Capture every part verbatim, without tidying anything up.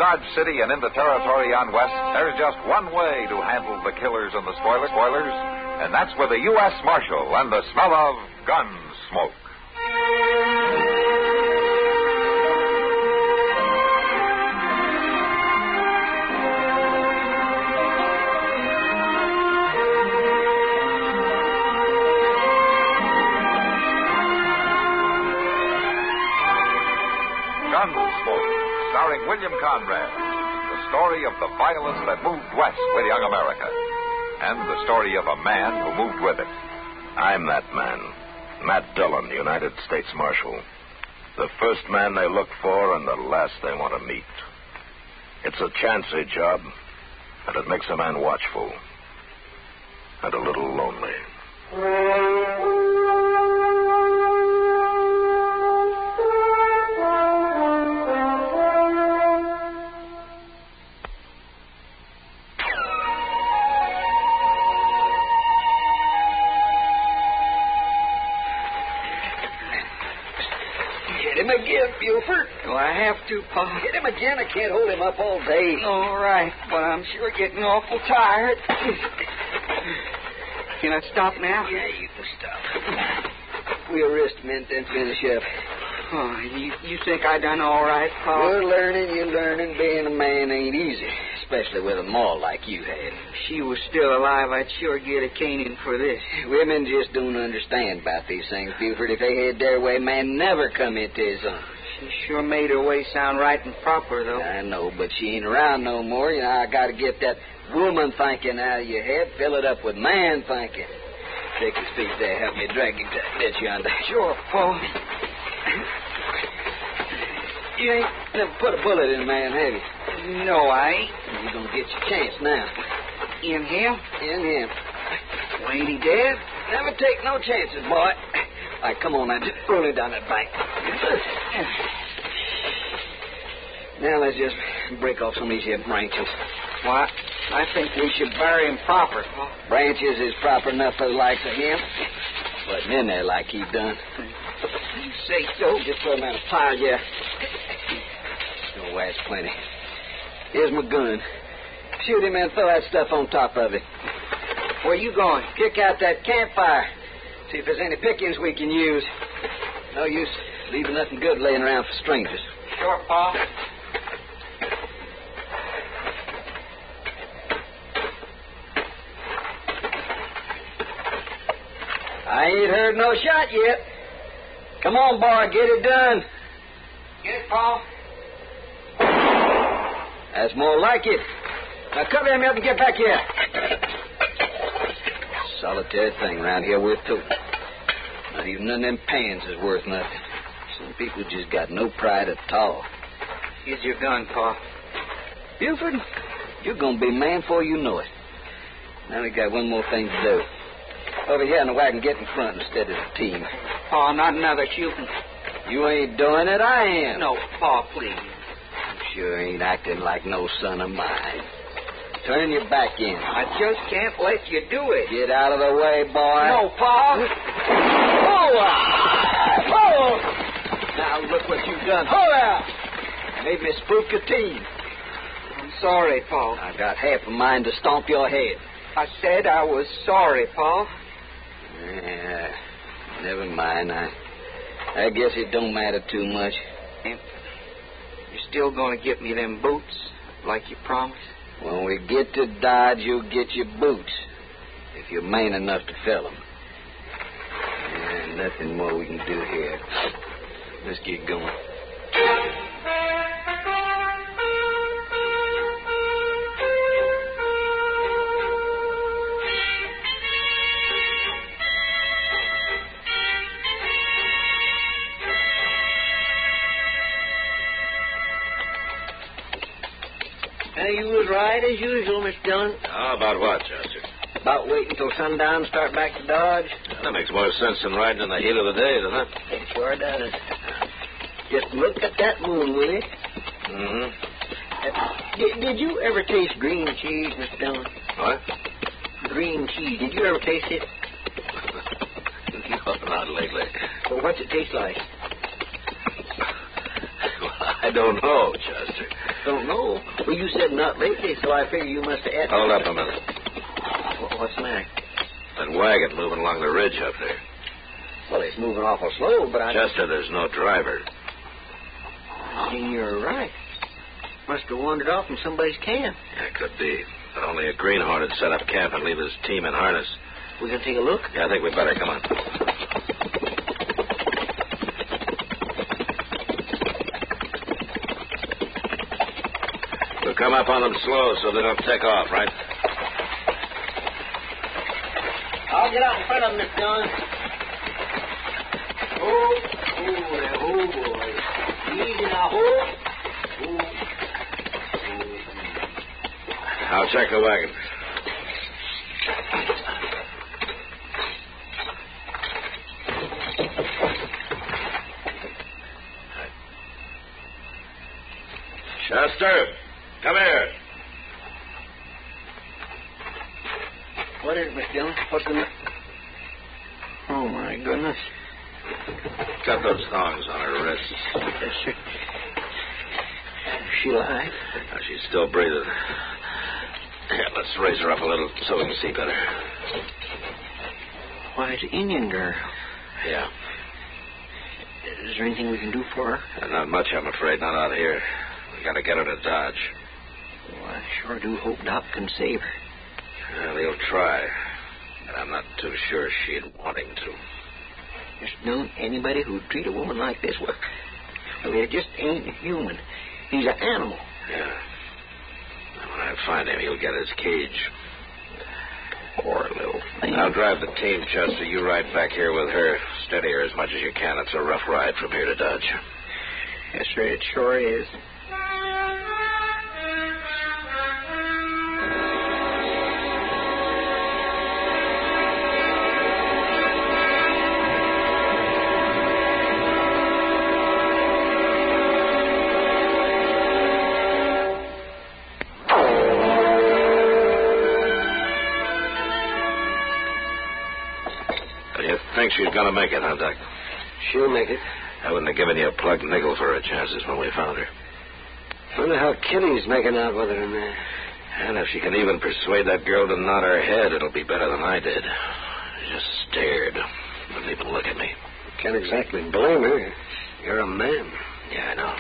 Dodge City and into territory on west, there's just one way to handle the killers and the spoilers, spoilers, and that's with a U S Marshal and the smell of gun smoke. Gunsmoke, starring William Conrad. The story of the violence that moved west with young America. And the story of a man who moved with it. I'm that man. Matt Dillon, United States Marshal. The first man they look for and the last they want to meet. It's a chancy job, and it makes a man watchful. And a little lonely. Again, Buford. Do I have to, Pa? Hit him again. I can't hold him up all day. All right, but I'm sure getting awful tired. Can I stop now? Yeah, you can stop. We'll rest a minute, then finish up. Oh, you, you think I done all right, Pa? You're learning, you're learning. Being a man ain't easy, especially with a ma like you had. If she was still alive, I'd sure get a caning for this. Women just don't understand about these things, Buford. If they had their way, man never come into his own. She sure made her way sound right and proper, though. I know, but she ain't around no more. You know, I got to get that woman thinking out of your head, fill it up with man thinking. Take his feet there, help me drag him to ditch yonder. Sure, Pa. You ain't never put a bullet in a man, have you? No, I ain't. You're going to get your chance now. In him? In him. Well, ain't he dead? Never take no chances, boy. All right, come on now. Just roll it down that bank. Now let's just break off some of these here branches. What? I think we should bury him proper, Pa. Branches is proper enough for the likes of him. But in there like he done. You say so. Just throw him in a pile, yeah. Oh, that's plenty. Here's my gun. Shoot him and throw that stuff on top of it. Where you going? Kick out that campfire. See if there's any pickings we can use. No use leaving nothing good laying around for strangers. Sure, Pa. I ain't heard no shot yet. Come on, boy, get it done. Get it, Pa. That's more like it. Now cover him up and get back here. Solitary thing around here worth toting. Not even none of them pans is worth nothing. Some people just got no pride at all. Here's your gun, Pa. Buford, you're going to be man before you know it. Now we got one more thing to do. Over here in the wagon, get in front instead of the team. Pa, not another shooting. You ain't doing it, I am. No, Pa, please. Sure ain't acting like no son of mine. Turn your back in. I just can't let you do it. Get out of the way, boy. No, Pa. Oh, oh. Now look what you've done. Hold out. Made me spook a team. I'm sorry, Pa. I got half a mind to stomp your head. I said I was sorry, Pa. Yeah, never mind. I, I guess it don't matter too much. And you're still going to get me them boots, like you promised? When we get to Dodge, you'll get your boots, if you're man enough to fill them. Yeah, nothing more we can do here. Let's get going. You was right as usual, Mister Dillon. How about what, Chester? About waiting till sundown and start back to Dodge. That makes more sense than riding in the heat of the day, doesn't it? It sure does. Just look at that moon, will you? Mm-hmm. Uh, did, did you ever taste green cheese, Mister Dillon? What? Green cheese. Did you ever taste it? No, not lately. Well, what's it taste like? Well, I don't know, Chester. Don't know. Well, you said not lately, so I figure you must have had... Hold up a minute. What's the matter? That wagon moving along the ridge up there. Well, it's moving awful slow, but I... Chester, there's no driver. Then you're right. Must have wandered off in somebody's camp. Yeah, it could be. But only a greenhorn would set up camp and leave his team in harness. We gonna take a look? Yeah, I think we better. Come on. We'll come up on them slow so they don't take off, right? I'll get out in front of them, Miss Dillon. Oh, oh, oh, boy. Easy now, oh. I'll check the wagon. Chester, come here. What is it, Miss Dillon? What's the matter? Oh, my goodness. Got those thongs on her wrists. Yes, sir. Is she alive? Now, she's still breathing. Here, let's raise her up a little so we can see better. Why, it's an Indian girl. Yeah. Is there anything we can do for her? Uh, not much, I'm afraid. Not out here. We gotta get her to Dodge. Oh, I sure do hope Doc can save her. Well, he'll try. But I'm not too sure she'd want him to. Just known anybody who'd treat a woman like this, well, well, it just ain't human. He's an animal. Yeah. When I find him, he'll get his cage. Poor little thing. I'll drive the team, Chester. You ride back here with her. Steady her as much as you can. It's a rough ride from here to Dodge. Yes, sir, it sure is. Think she's gonna make it, huh, Doc? She'll make it. I wouldn't have given you a plugged nickel for her chances when we found her. Wonder how Kitty's making out with her in there. And if she can even persuade that girl to nod her head, it'll be better than I did. She just stared. Wouldn't even look at me. Can't exactly blame her. You're a man. Yeah, I know.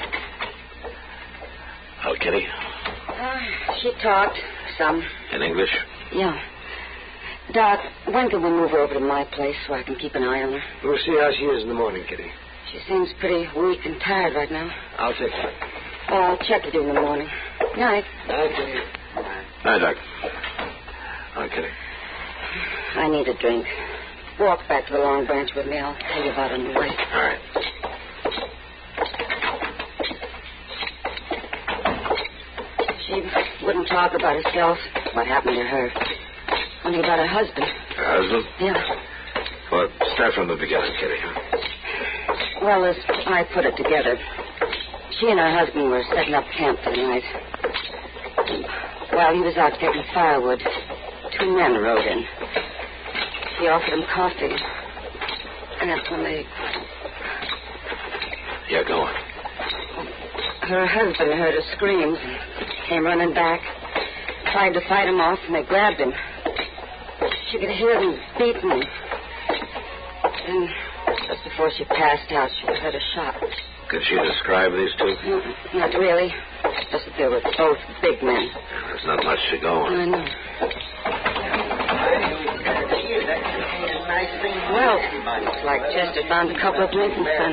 Oh, Kitty? Uh, she talked some. In English? Yeah. Doc, when can we move her over to my place so I can keep an eye on her? We'll see how she is in the morning, Kitty. She seems pretty weak and tired right now. I'll take her. Oh, I'll check with you in the morning. Night. Night, Kitty. Night, Doc. Oh, Kitty. I need a drink. Walk back to the Long Branch with me. I'll tell you about it on the way. All right. She wouldn't talk about herself, what happened to her. Only about her husband. Her husband? Yeah. Well, start from the beginning, Kitty. Well, as I put it together, she and her husband were setting up camp for the night. And while he was out getting firewood, two men rode in. He offered him coffee. And that's when they... Yeah, go on. Her husband heard her screams and came running back. Tried to fight him off, and they grabbed him. She could hear them beating him. And just before she passed out, she heard a shot. Could she describe these two? Mm, not really. Just that they were both big men. There's not much to go on. I know. Well, looks like Chester found a couple of Lincoln sons.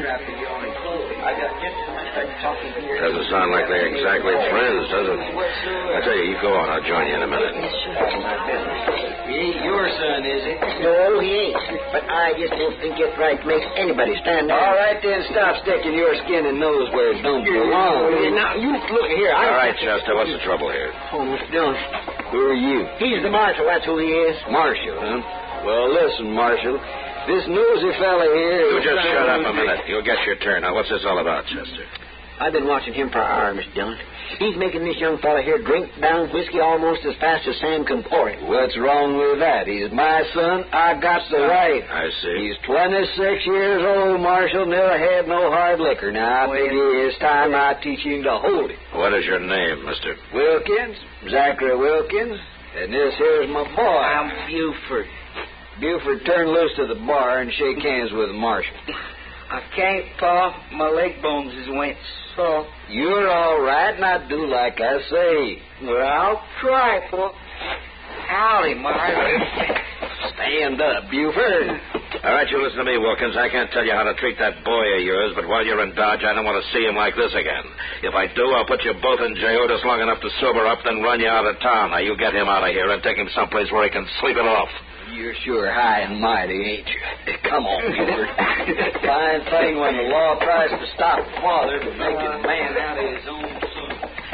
Doesn't sound like they're exactly friends, does it? I tell you, you go on. I'll join you in a minute. Yes, sure. He ain't your son, is he? No, he ain't. But I just don't think it right makes anybody stand there. All right, then, stop sticking your skin and nose where it don't belong. Now, you look here. I All right, Chester, what's the trouble here? Oh, Mister Dillon. Who are you? He's the marshal, that's who he is. Marshal, huh? Well, listen, Marshal. This nosy fella here... You just shut up a minute. You'll get your turn. Now, what's this all about, Chester? I've been watching him for an hour, Mister Dillon. He's making this young fella here drink down whiskey almost as fast as Sam can pour it. What's wrong with that? He's my son. I got the right. I see. He's twenty-six years old, Marshal. Never had no hard liquor. Now, I figure it's time I teach him to hold it. What is your name, mister? Wilkins, Zachary Wilkins, and this here's my boy. I'm Buford. Buford, turn loose to the bar and shake hands with the Marshal. I can't, Pa. My leg bones is went soft. You're all right, now do like I say. Well, I'll try, Pa. Howdy, Marshal. Stand up, Buford. All right, you listen to me, Wilkins. I can't tell you how to treat that boy of yours, but while you're in Dodge, I don't want to see him like this again. If I do, I'll put you both in jail just long enough to sober up, then run you out of town. Now, you get him out of here and take him someplace where he can sleep it off. You're sure high and mighty, ain't you? Come on, Buford. Fine thing when the law tries to stop a father from making a man out of his own son.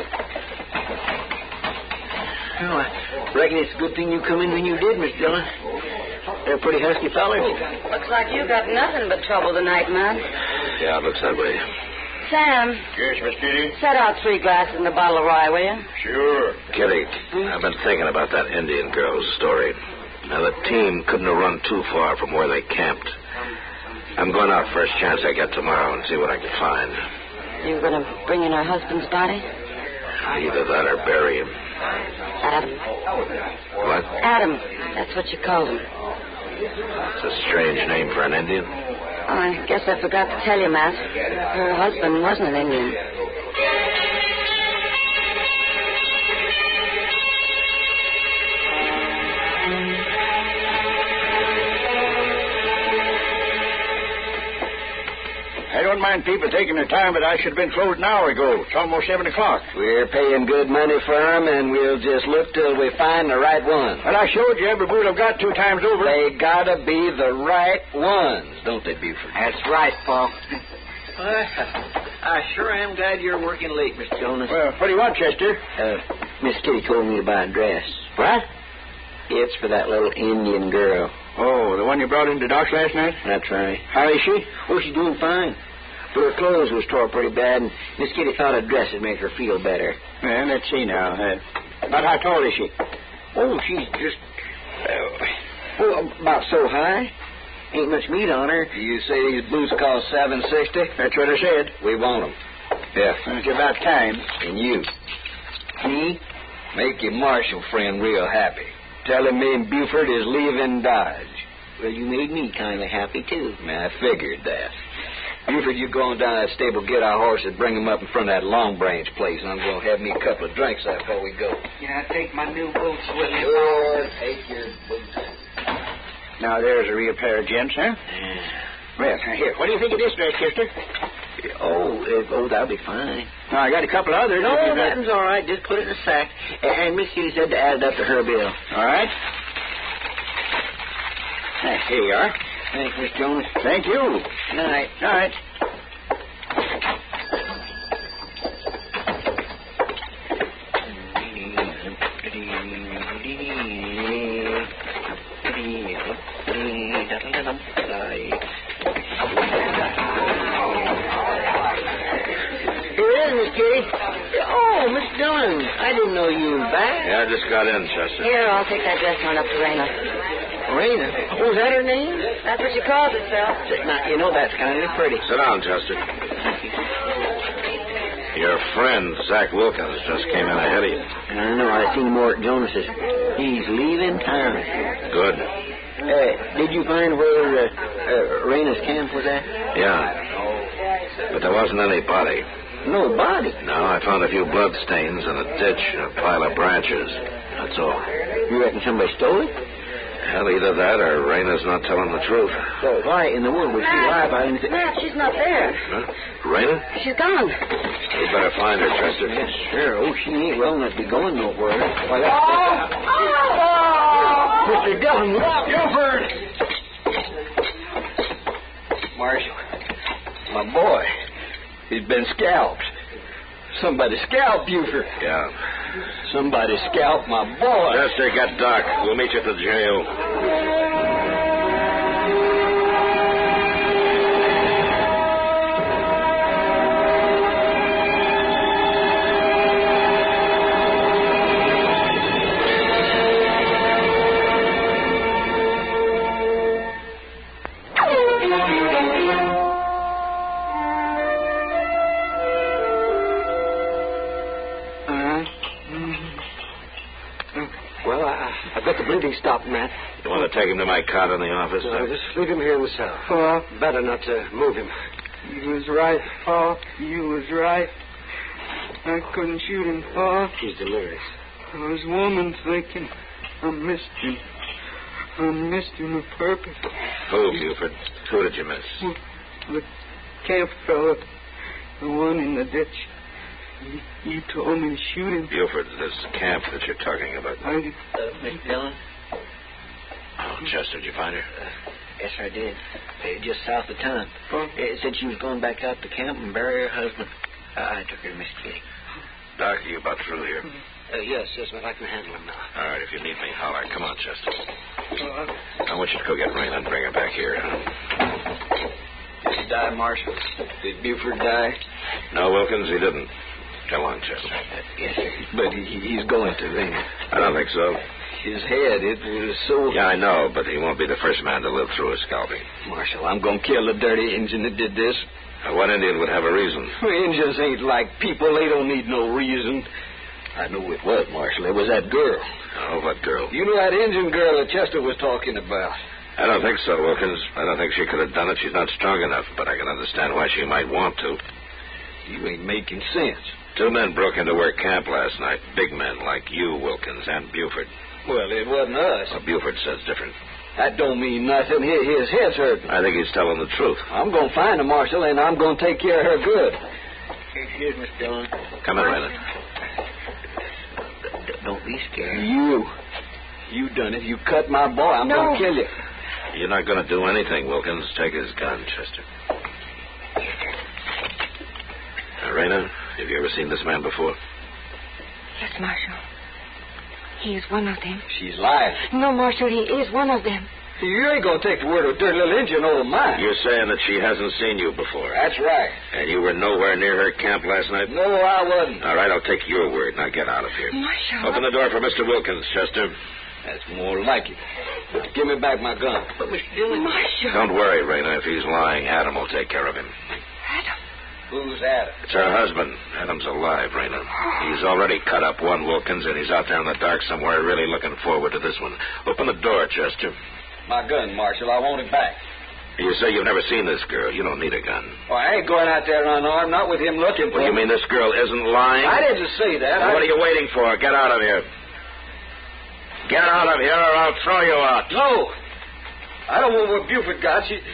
Oh, I reckon it's a good thing you come in when you did, Miss Dillon. They're pretty husky fellas. Looks like you got nothing but trouble tonight, man. Yeah, it looks that way. Sam, Yes, Miss Kitty? set out three glasses and a bottle of rye, will you? Sure. Kitty, I've been thinking about that Indian girl's story. Now, the team couldn't have run too far from where they camped. I'm going out first chance I get tomorrow and see what I can find. You going to bring in her husband's body? Either that or bury him. Adam. What? Adam. That's what you called him. It's a strange name for an Indian. Oh, I guess I forgot to tell you, Matt. Her husband wasn't an Indian. I don't mind people taking their time, but I should have been closed an hour ago. It's almost seven o'clock. We're paying good money for 'em, and we'll just look till we find the right one. Well, I showed you every boot I've got two times over. They gotta be the right ones, don't they, Buford? That's right, Pa. Well, I sure am glad you're working late, Miss Jonas. Well, what do you want, Chester? Uh, Miss Kitty told me to buy a dress. What? It's for that little Indian girl. Oh, the one you brought into Docs last night? That's right. How is she? Oh, she's doing fine. But her clothes was tore pretty bad, and Miss Kitty thought a dress would make her feel better. Well, let's see now. Uh, about how tall is she? Oh, she's just... Uh, well, about so high. Ain't much meat on her. You say these boots cost seven sixty? That's what I said. We want 'em. Yeah. Well, it's about time. And you, Me? make your Marshal friend real happy. Tell him me and Buford is leaving Dodge. Well, you made me kind of happy, too. Man, I figured that. Buford, you go on down to that stable, get our horses, bring them up in front of that Long Branch place, and I'm going to have me a couple of drinks there before we go. Can I take my new boots with me? Sure, take your boots. Now, there's a real pair of gents, huh? Yeah. Well, here, what do you think of this dress, Chester? Oh, uh, oh, that'll be fine. Now, I got a couple others. No, If you'd like- that's all right. Just put it in a sack. And, and Miss Kitty said to add it up to her bill. All right. Hey, here you are. Thanks, Miss Jonas. Thank you. Good night. All right. Here it is, Miss Kitty. Oh, Miss Dillon. I didn't know you were back. Yeah, I just got in, Chester. Here, I'll take that dress on up to Raina. Raina. Oh, is that her name? That's what she calls herself. Now, you know, that's kind of pretty. Sit down, Chester. Your friend, Zach Wilkins, just came in ahead of you. I don't know. I seen more at Jonas's. He's leaving town. Good. Uh, did you find where uh, uh, Raina's camp was at? Yeah. But there wasn't any body. No body. No, I found a few blood stains in a ditch and a pile of branches. That's all. You reckon somebody stole it? Hell, either that or Raina's not telling the truth. So why in the world would she lie about anything? Matt, she's not there. Huh? Raina? She's gone. You better find her, Chester. Yes, sure. Oh, she ain't well enough to be going nowhere. Why, that's... Oh! Mister Dillon, look! Buford! Marshal, my boy, he's been scalped. Somebody scalped Buford. Yeah. Somebody scalped my boy. Chester, get Doc. We'll meet you at the jail. The bleeding stopped, Matt. You want to take him to my cot in the office? No, just leave him here in the cell. Pa. Better not to move him. You was right, Pa. You was right. I couldn't shoot him, Pa. He's delirious. I was woman thinking I missed him. I missed him a purpose. Who, Buford? Who did you miss? Well, the camp fella, the one in the ditch. He, he told me to shoot him. Buford, this camp that you're talking about. I, Uh, Miss Dillon? Oh, Chester, did you find her? Uh, yes, I did. Uh, just south of town. Pa. Uh, said she was going back out to camp and bury her husband. Uh, I took her to Miss Kitty. Doc, are you about through here? Uh, yes, yes, but I can handle him now. All right, if you need me, holler. Come on, Chester. Pa. I want you to go get Raina and bring her back here. Did he die, Marshal? Did Buford die? No, Wilkins, he didn't. Come on, Chester. Uh, yes, sir. But he, he's going to then. I don't think so. His head, it was so... Yeah, I know, but he won't be the first man to live through a scalping. Marshal, I'm going to kill the dirty Indian that did this. Now, what Indian would have a reason? Indians ain't like people. They don't need no reason. I know it was, Marshal. It was that girl. Oh, what girl? You know that Indian girl that Chester was talking about. I don't think so, Wilkins. I don't think she could have done it. She's not strong enough, but I can understand why she might want to. You ain't making sense. Two men broke into our camp last night. Big men like you, Wilkins, and Buford. Well, it wasn't us. Well, Buford says different. That don't mean nothing. His, his head's hurting. I think he's telling the truth. I'm going to find her, Marshal, and I'm going to take care of her good. Here's Miss Dillon. Come in, Raina. Don't be scared. You. You done it. You cut my boy. I'm No. going to kill you. You're not going to do anything, Wilkins. Take his gun, Chester. Now, Raina, have you ever seen this man before? Yes, Marshal. He is one of them. She's lying. No, Marshal, he is one of them. You ain't going to take the word of a dirty little Indian over mine. You're saying that she hasn't seen you before. That's right. And you were nowhere near her camp last night? No, I wasn't. All right, I'll take your word. Now get out of here. Marshal. Open the door for Mister Wilkins, Chester. That's more like it. Now, give me back my gun. But, Miss Dillon... Marshal. Don't worry, Raina. If he's lying, Adam will take care of him. Adam. Who's Adam? It's her husband. Adam's alive, Raina. He's already cut up one Wilkins, and he's out there in the dark somewhere really looking forward to this one. Open the door, Chester. My gun, Marshal. I want it back. You say you've never seen this girl. You don't need a gun. Oh, I ain't going out there unarmed, not with him looking for Well, you me. mean this girl isn't lying? I didn't say that. Well, I... what are you waiting for? Get out of here. Get out of here or I'll throw you out. No. I don't want what Buford got. She...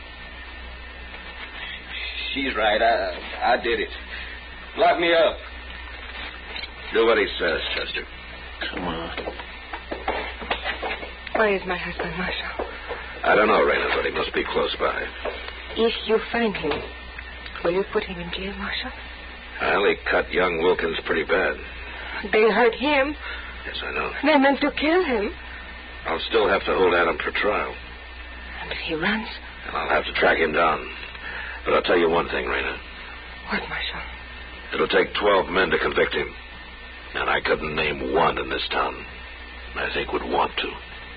She's right. I I did it. Lock me up. Do what he says, Chester. Come on. Where is my husband, Marshal? I don't know, Raina, but he must be close by. If you find him, will you put him in jail, Marshal? Well, he cut young Wilkins pretty bad. They hurt him. Yes, I know. They meant to kill him. I'll still have to hold Adam for trial. And if he runs? And I'll have to track him down. But I'll tell you one thing, Raina. What, Marshal? It'll take twelve men to convict him. And I couldn't name one in this town I think would want to.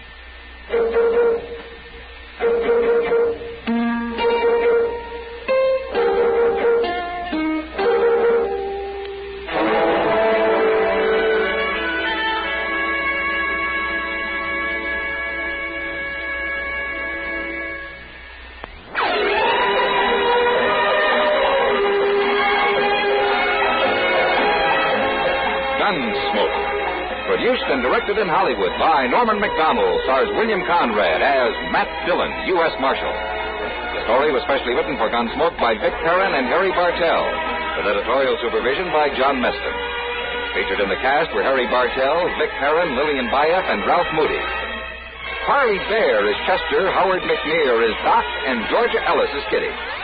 Produced and directed in Hollywood by Norman Macdonald, stars William Conrad as Matt Dillon, U S Marshal. The story was specially written for Gunsmoke by Vic Perrin and Harry Bartell, with editorial supervision by John Meston. Featured in the cast were Harry Bartell, Vic Perrin, Lillian Bayef, and Ralph Moody. Harley Bear is Chester, Howard McNear is Doc, and Georgia Ellis is Kitty.